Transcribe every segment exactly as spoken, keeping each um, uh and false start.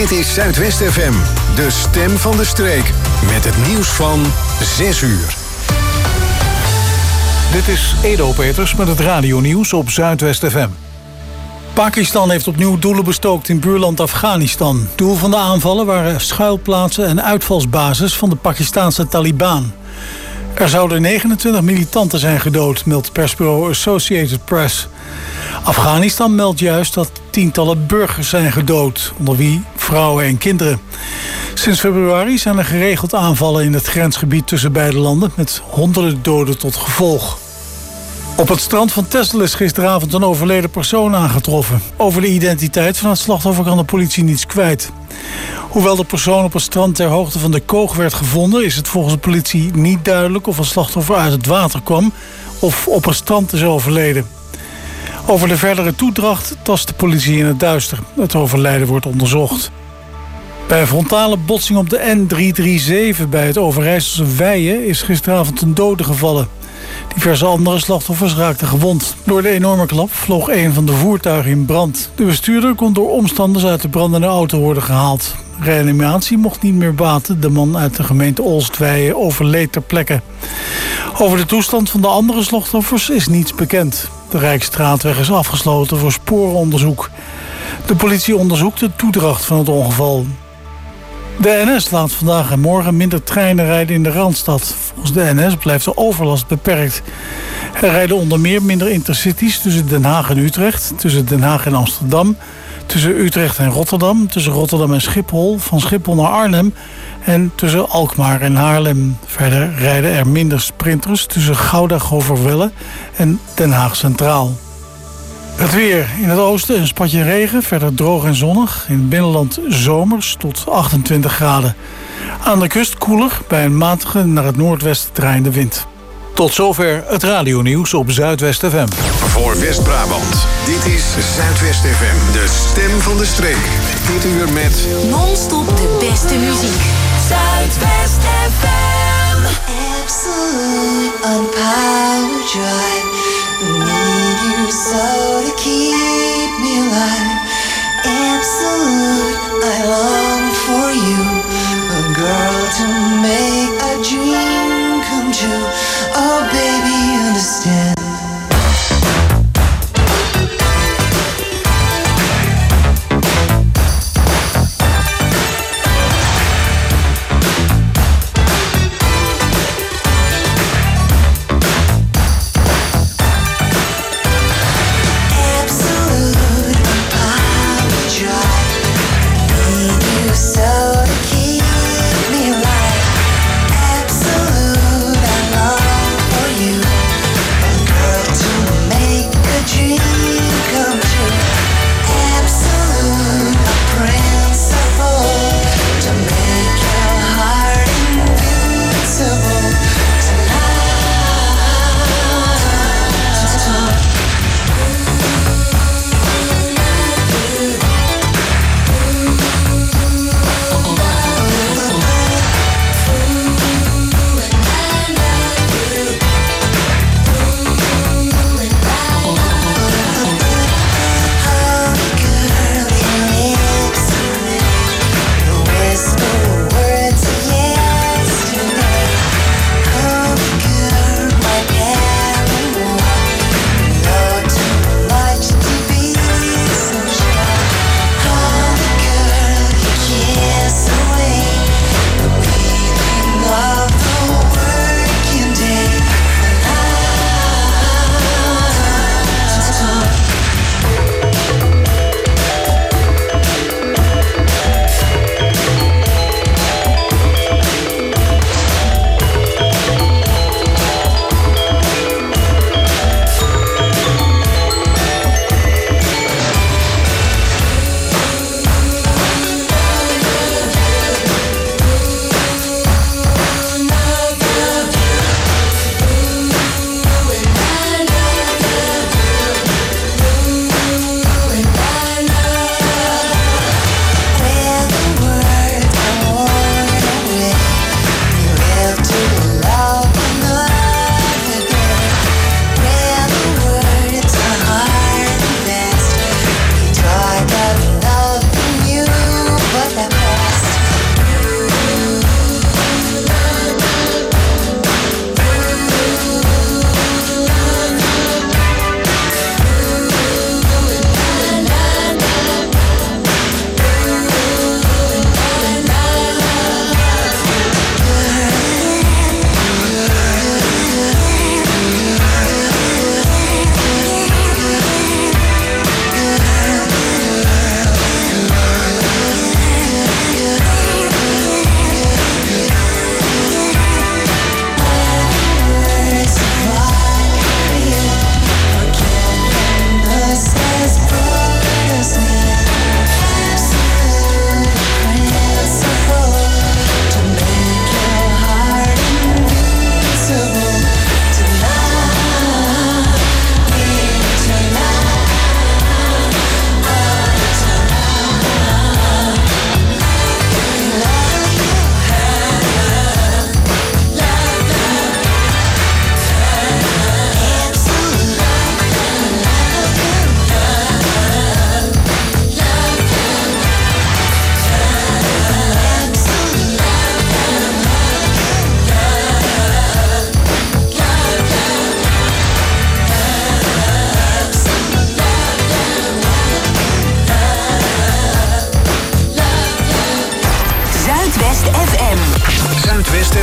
Dit is Zuidwest F M, de stem van de streek. Met het nieuws van zes uur. Dit is Edo Peters met het radionieuws op Zuidwest F M. Pakistan heeft opnieuw doelen bestookt in buurland Afghanistan. Doel van de aanvallen waren schuilplaatsen en uitvalsbases van de Pakistanse Taliban. Er zouden negenentwintig militanten zijn gedood, meldt persbureau Associated Press. Afghanistan meldt juist dat tientallen burgers zijn gedood, onder wie vrouwen en kinderen. Sinds februari zijn er geregeld aanvallen in het grensgebied tussen beide landen, met honderden doden tot gevolg. Op het strand van Texel is gisteravond een overleden persoon aangetroffen. Over de identiteit van het slachtoffer kan de politie niets kwijt. Hoewel de persoon op het strand ter hoogte van de Koog werd gevonden, is het volgens de politie niet duidelijk of het slachtoffer uit het water kwam of op het strand is overleden. Over de verdere toedracht tast de politie in het duister. Het overlijden wordt onderzocht. Bij een frontale botsing op de N driehonderdzevenendertig bij het Overijsselse Weijen is gisteravond een dode gevallen. Diverse andere slachtoffers raakten gewond. Door de enorme klap vloog een van de voertuigen in brand. De bestuurder kon door omstanders uit de brandende auto worden gehaald. Reanimatie mocht niet meer baten. De man uit de gemeente Olstweijen overleed ter plekke. Over de toestand van de andere slachtoffers is niets bekend. De Rijksstraatweg is afgesloten voor sporenonderzoek. De politie onderzoekt de toedracht van het ongeval. De N S laat vandaag en morgen minder treinen rijden in de Randstad. Volgens de N S blijft de overlast beperkt. Er rijden onder meer minder intercities tussen Den Haag en Utrecht, tussen Den Haag en Amsterdam, tussen Utrecht en Rotterdam, tussen Rotterdam en Schiphol, van Schiphol naar Arnhem en tussen Alkmaar en Haarlem. Verder rijden er minder sprinters tussen Gouda-Goverwelle en Den Haag Centraal. Het weer. In het oosten een spatje regen, verder droog en zonnig. In het binnenland zomers tot achtentwintig graden. Aan de kust koeler, bij een matige naar het noordwesten draaiende wind. Tot zover het radionieuws op Zuidwest F M. Voor West-Brabant, dit is Zuidwest F M, de stem van de streek. Dit uur met non-stop de beste muziek. Zuidwest F M. Absolute on power drive. Need you so to keep me alive. Absolute, I long for you. A girl to make a dream come true. Oh baby, understand. So to keep me alive.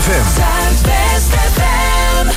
F M. Zuidwest F M.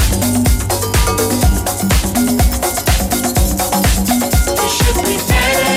You should be dancing.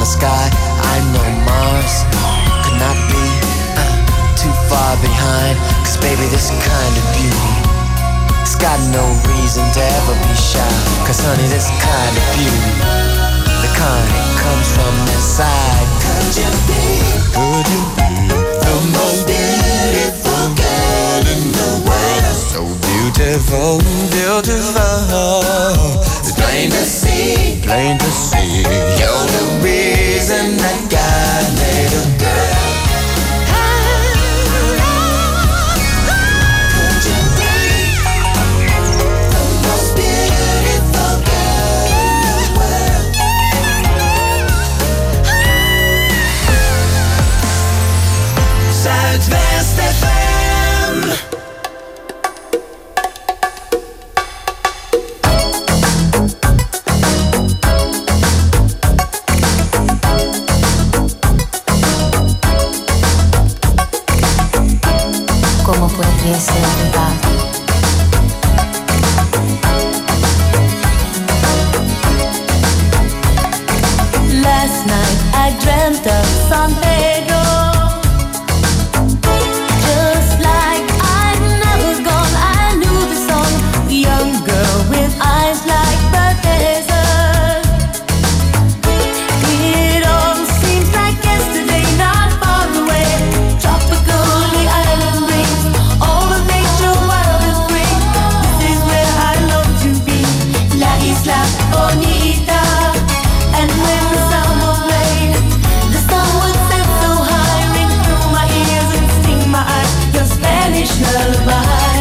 the sky. I know Mars could not be uh, too far behind. Cause baby, this kind of beauty, it's got no reason to ever be shy. Cause honey, this kind of beauty, the kind that comes from inside. Could you be, could you be the most beautiful girl in the world? So beautiful, beautiful. It's plain to see, plain to see. You're the reason that God made a girl. Could you be the most beautiful girl in the world? Zuidwest F M. ¿Cómo podría ser verdad? Last night I dreamt of San Pedro, just like I'd never gone. I knew the song, the young girl with eyes like the desert. It all seems like yesterday, not far away. Tropical, the island breeze, all of nature wild and free. This is where I long to be, La Isla Bonita. And when the summer played, the sun would set so high, ring through my ears and sting my eyes, your Spanish lullaby.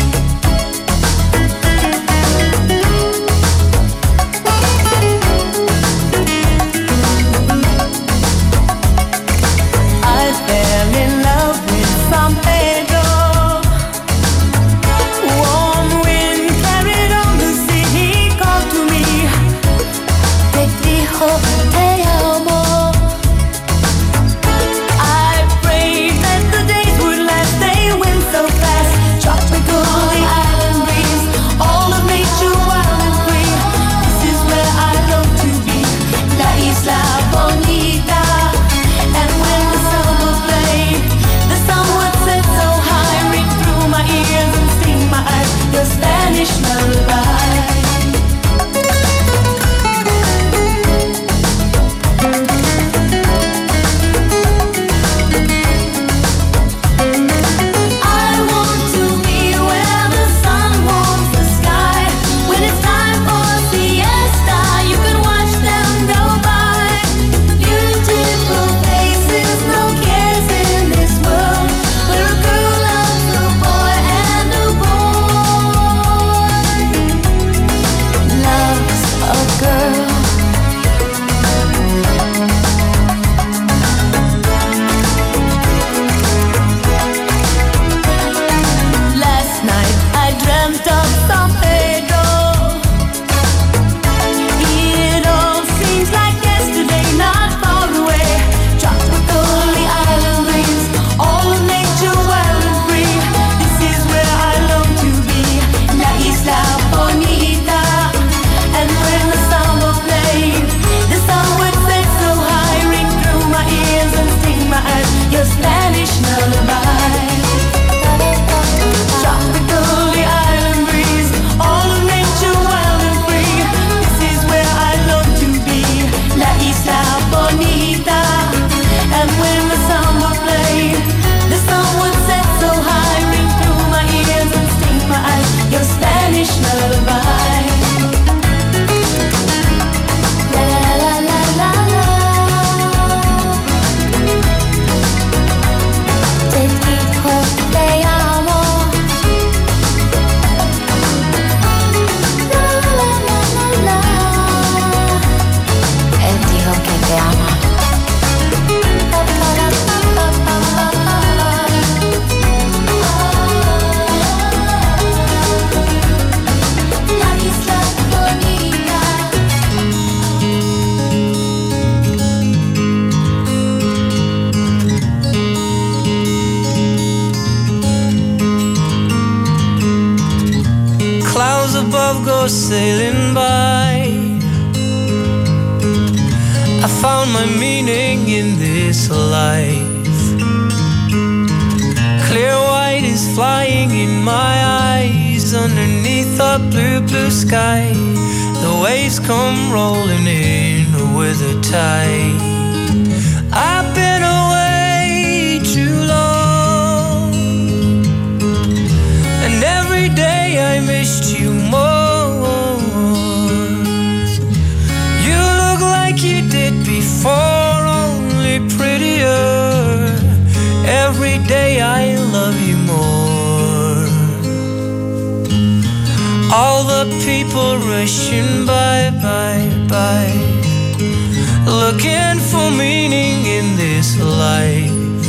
I fell in love with San Pedro. Warm wind carried on the sea. He called to me, te dijo te amo. I prayed that the days would last. They went so fast. Tropical, the island breeze, all of nature wild and free. This is where I long to be, La Isla Bonita. And when the summer played, the sun would set so high, ring through my ears and sting my eyes, your Spanish lullaby. I want to be where the sun warms the sky. When it's time for siesta, you can watch them go by. Beautiful faces, no cares in this world, where a girl loves a boy and a boy loves a girl. Last night I dreamt of San Pedro. It all seems like yesterday, not far away. Tropical, the island breeze, all of nature wild and free. This is where I long to be, La Isla Bonita. And when the summer played, the sun would set so high, ring through my ears and sting my eyes, your Spanish lullaby. Tropical, the island breeze, all of nature wild and free. This is where I long to be, La Isla Bonita. And when the summer played, the sun would set so high, ring through my ears and sting my eyes, your Spanish lullaby. La la la la la la. Te dijo te amo. La la la la la. Él dijo que te ama. Pa, pa, la, pa, pa, pa, pa, pa, la. La Isla Bonita. Clouds above go sailing by. I found my meaning in this life. Clear white is flying in my eyes underneath a blue, blue sky. The waves come rolling in with a tide. I've been away too long, and every day I missed you more. You look like you did before, only prettier. Every day I love you more. All the people rushing by, by, by, looking for meaning in this life.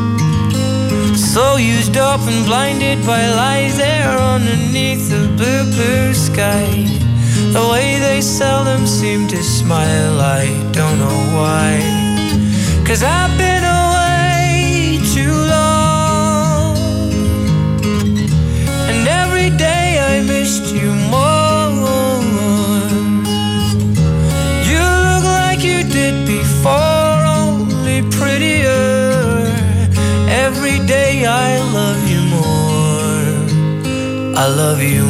So used up and blinded by lies there underneath the blue, blue sky. The way they seldom seem to smile, I don't know why. 'Cause I've been away too long, and every day I missed you more. You look like you did before, only prettier. Every day I love you more. I love you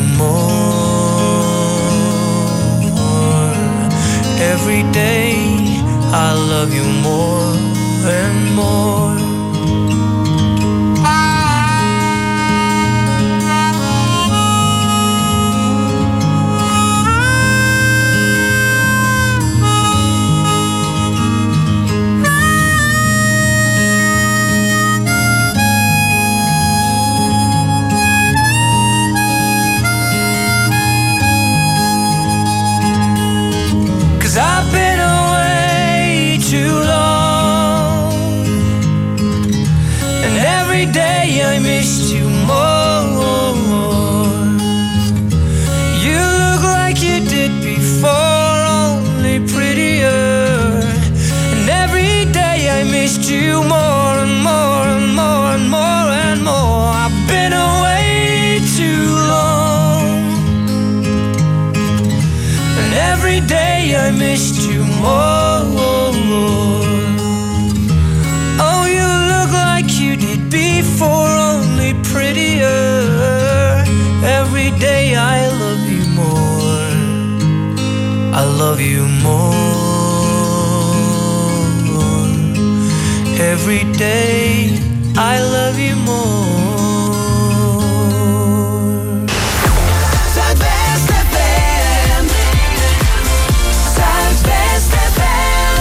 more. Every day I love you more and more. I've been away too long, and every day I missed you more. You look like you did before, only prettier. And every day I missed you more and more and more and more and more. I've been away too long, and every day I missed you more. Oh, you look like you did before, only prettier. Every day I love you more. I love you more. Every day I love you more. Zuidwest F M. Zuidwest F M.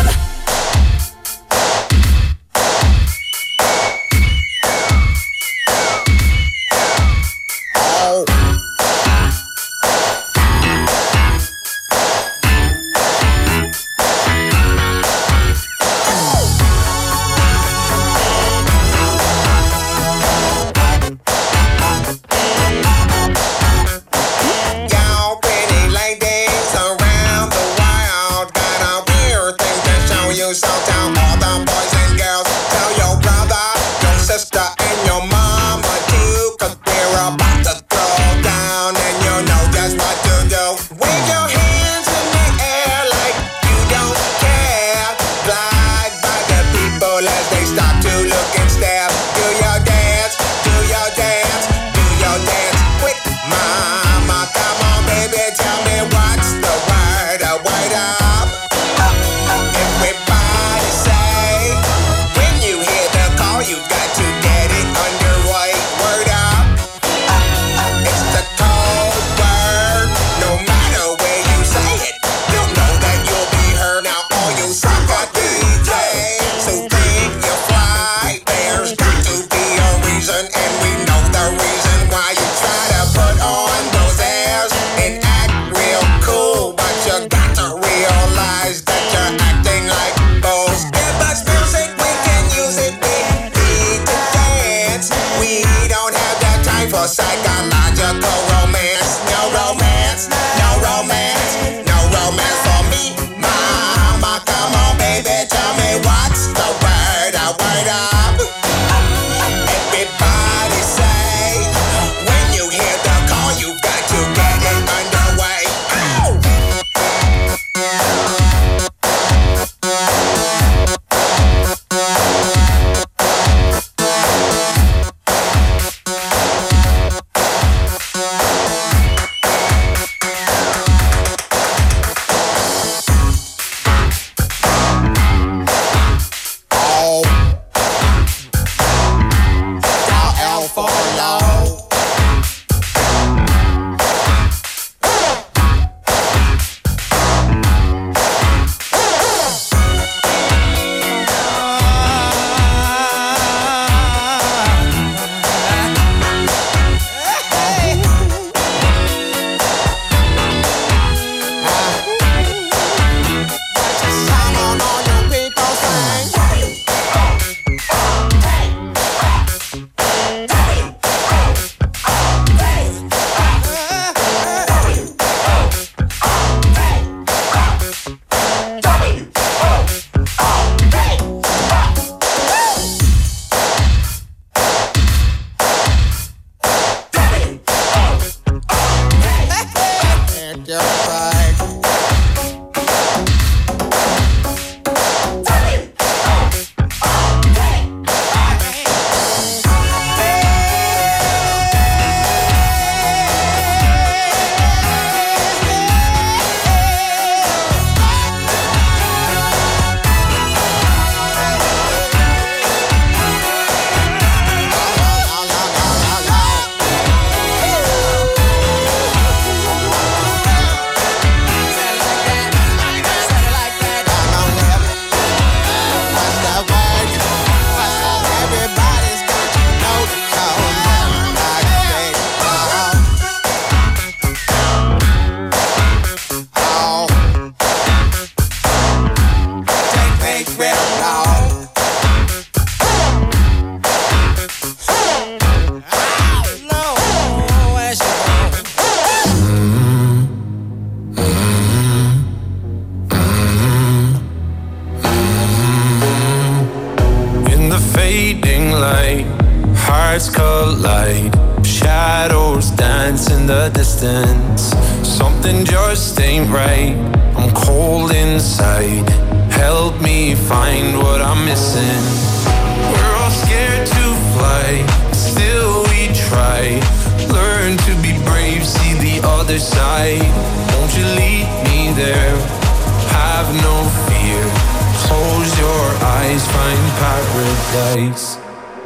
hearts collide. Shadows dance in the distance. Something just ain't right. I'm cold inside. Help me find what I'm missing. We're all scared to fly, still we try. Learn to be brave, see the other side. Won't you lead me there? Have no fear. Close your eyes, find paradise.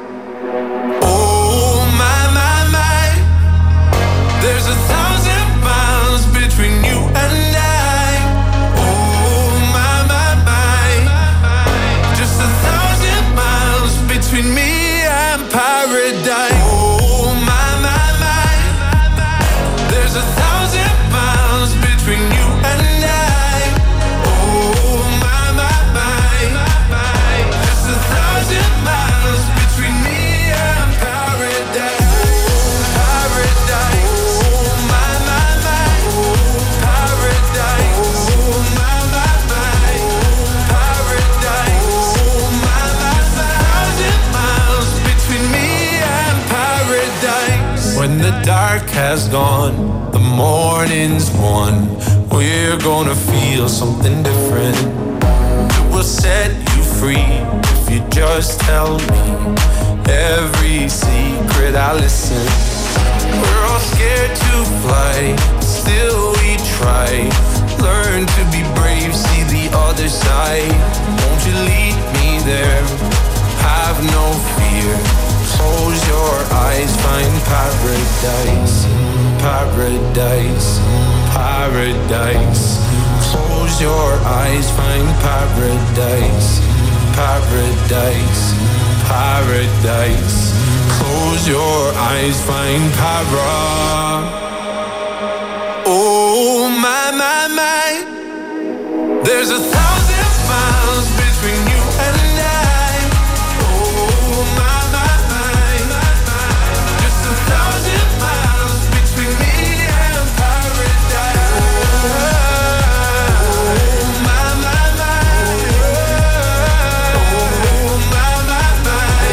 Oh my, my, my. There's a thousand miles between you and I. Oh my, my, my. Just a thousand miles between me and paradise. Oh my, my, my. There's a thousand miles between you and I. Oh my, my, my. Just a thousand miles between me and paradise. Paradise. Oh my, my, my. Paradise. Oh my, my, my. Paradise. Oh my, my, my. Thousand miles between me and paradise. When the dark has gone, the morning's won. We're gonna feel something different. It will set you free if you just tell me every secret I listen. We're all scared to fly, still we try. Learn to be brave, see the other side. Won't you lead me there? Have no fear. Close your eyes, find paradise. Paradise, paradise. Close your eyes, find paradise. Paradise, paradise. Close your eyes, find para. Oh my, my, my. There's a thousand miles between you and I. Oh my, my, my. Just a thousand miles between me and paradise. Oh my, my, my. Oh my, my, my.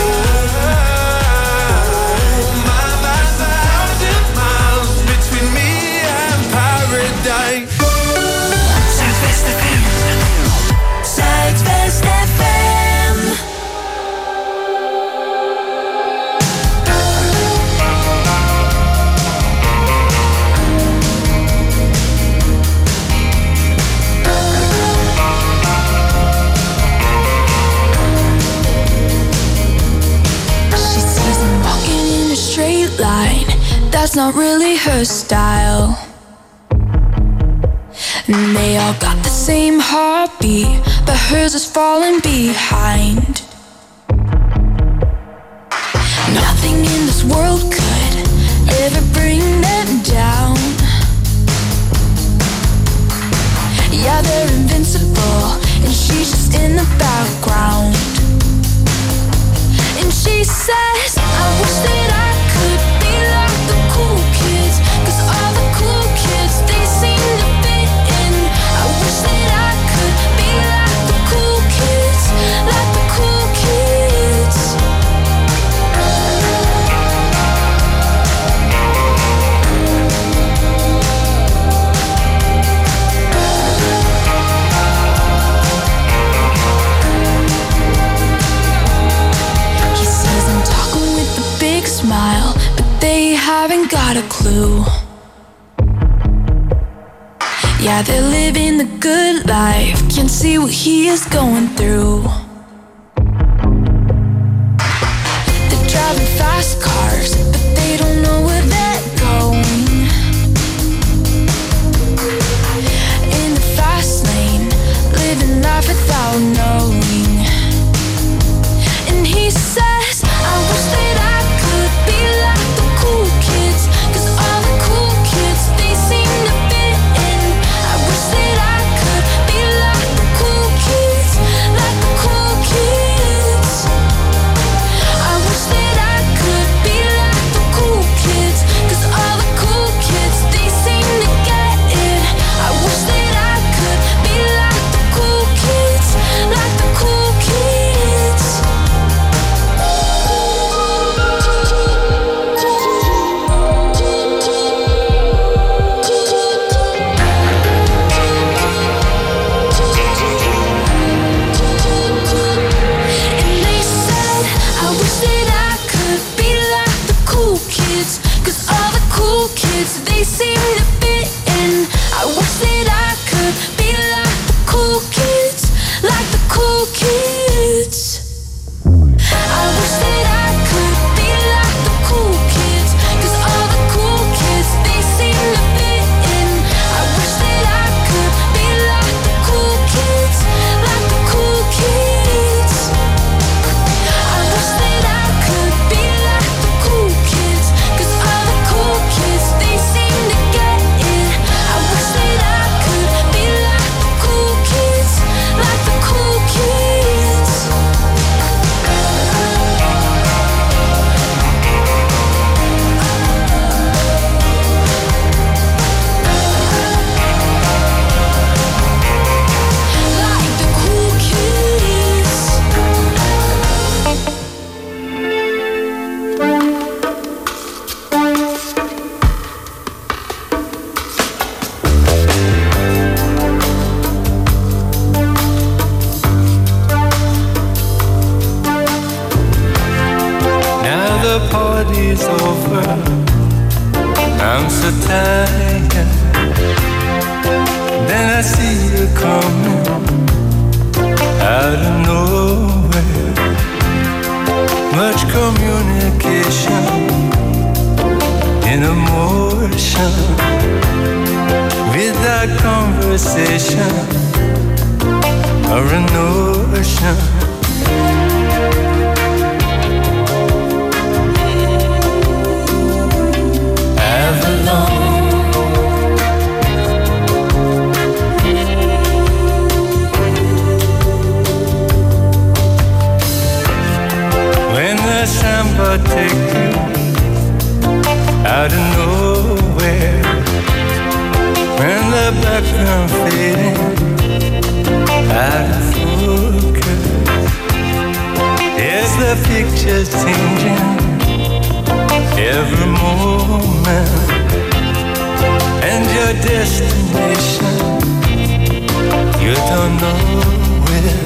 Oh my, my, thousand miles between me and paradise. Zuidwest F M. Zuidwest F M. She sees him walking in a straight line. That's not really her style. And they all got the same heartbeat, but hers is falling behind. Nothing in this world could ever bring them down. Yeah, they're invincible, and she's just in the background. And she says, I wish that I could be like the cool kids, 'cause all the cool kids, they seem to fit in. I wish that I could be like the cool kids, like the cool kids. He says I'm talking with a big smile, but they haven't got a clue. Yeah, they're living the good life, can't see what he is going through. They're driving fast cars, but they don't know where they're going. In the fast lane, living life without knowing. And he says, I wish that I could be like the cool kids, 'cause all the cool kids, they seem to fit in. I wish that I could be like the cool kids, like the cool kids. I wish that I could be the party's over, I'm so tired. Then I see you coming out of nowhere. Much communication in emotion, without conversation or a notion. Avalon. When the samba take you out of nowhere, when the background fading out of focus, there's the pictures changing every moment, and your destination you don't know where.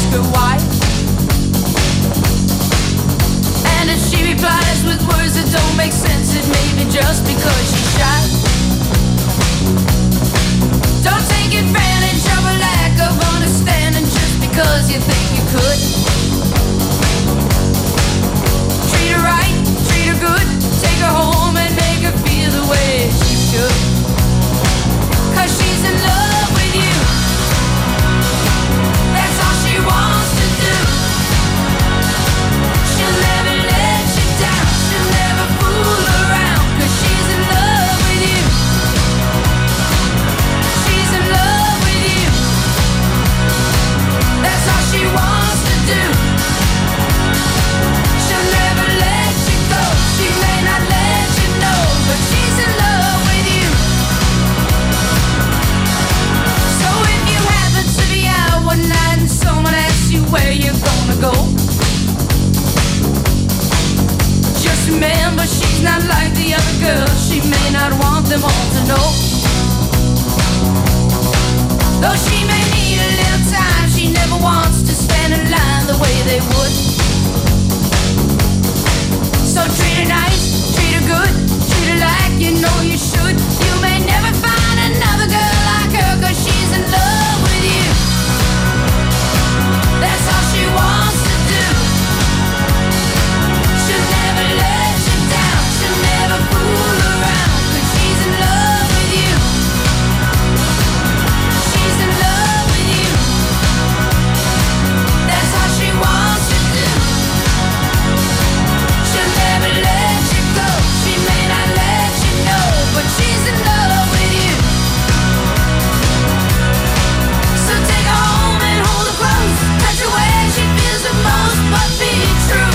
ask her why. And if she replies with words that don't make sense, it may be just because she's shy. Don't take advantage of a lack of understanding just because you think you could. Treat her right, treat her good, take her home and make her feel the way she should. Cause she's in love with you. That's all she wants to do. She'll never let you down, she'll never fool around. Cause she's in love with you. She's in love with you. That's all she wants to do. She'll never let you go. She may not let you know, but she's in love with you. So if you happen to be out one night and someone asks you where you're gonna go, just remember she's not like the other girls. She may not want them all to know. Though she may need a little time, she never wants to stand in line the way they would. So treat her nice, treat her good, treat her like you know you should. You may never find another girl like her, cause she's in love with you. That's all she wants to do. She'll never let you down, she'll never fool around, cause she's in love with you. She's in love with you. That's all she wants to do. She'll never let you go. She may not let you know, but she's in love with you. So take her home and hold her close. Touch her where she feels the most, but be true.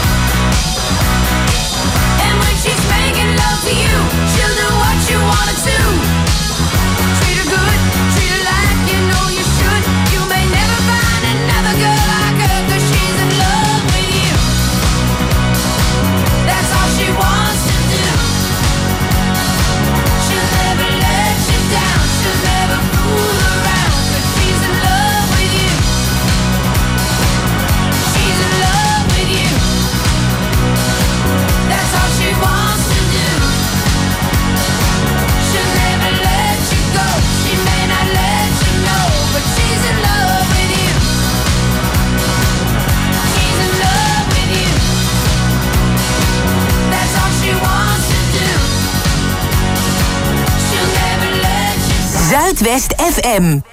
And when she's making love to you, she'll do what you want her to. Treat her good, treat her like you know you should. You may never find another girl like her, cause she's in love with you. That's all she wants to do. She'll never let you down, she'll never fool around, cause she's in love with you. She's in love with you. That's all she wants to do. She'll never let you go. She may not let you know, but she's in love with you. She's in love with you. That's all she wants to do. She'll never let you go. Zuidwest F M.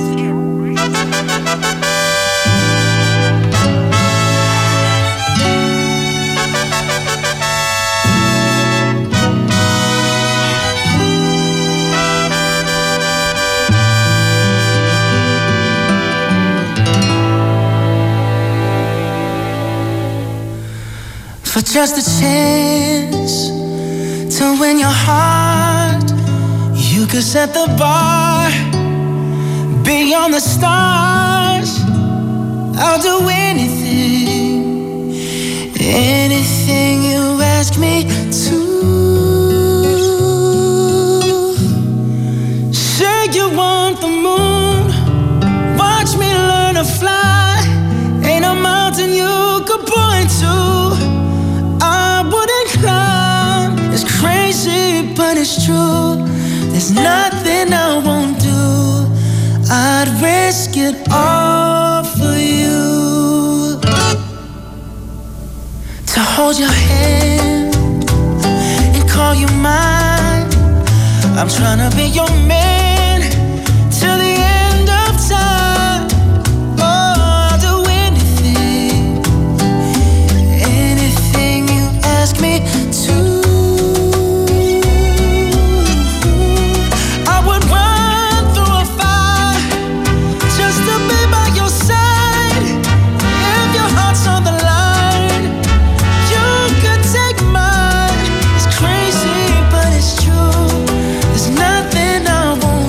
For just a chance to win your heart, you could set the bar beyond the stars. I'll do anything, anything you ask me to. Say you want the moon, watch me learn to fly. Ain't a mountain you could point to I wouldn't climb. It's crazy, but it's true. There's nothing I won't do. I'd risk it all for you. To hold your hand and call you mine. I'm trying to be your man till the end of time. Oh, I'll do anything, anything you ask me to. I would run through a fire just to be by your side. If your heart's on the line, you could take mine. It's crazy, but it's true. There's nothing I won't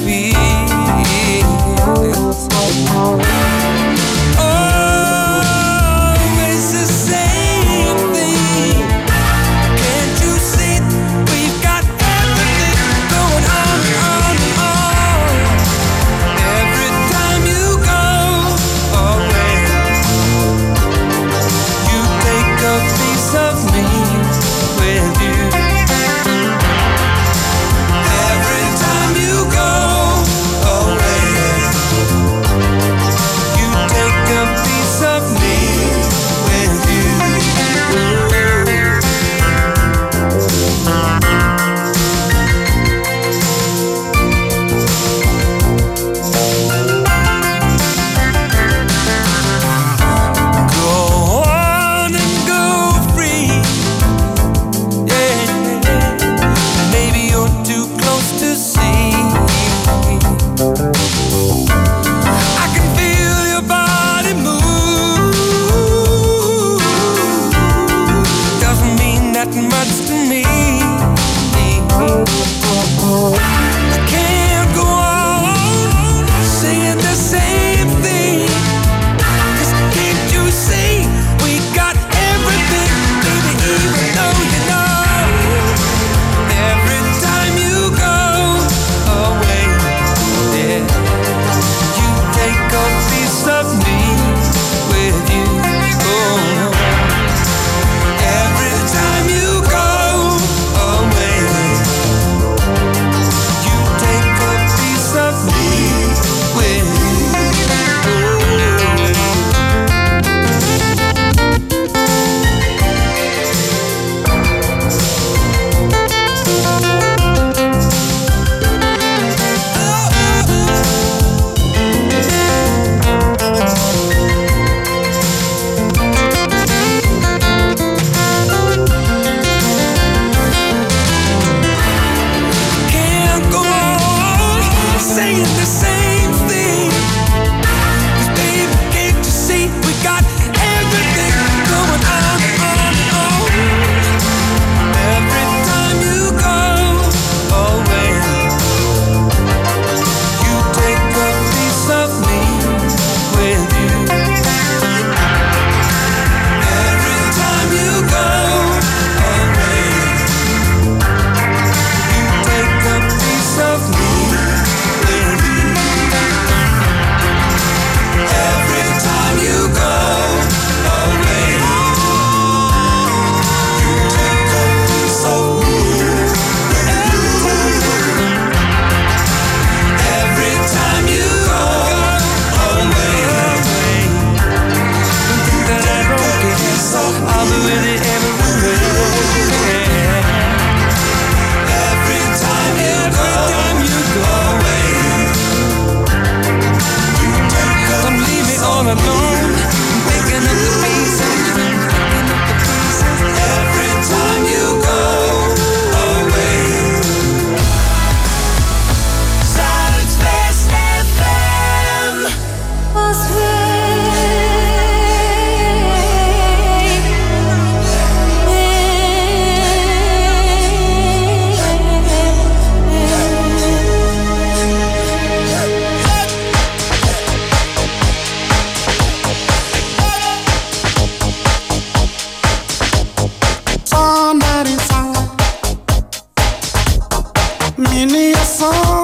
Many a song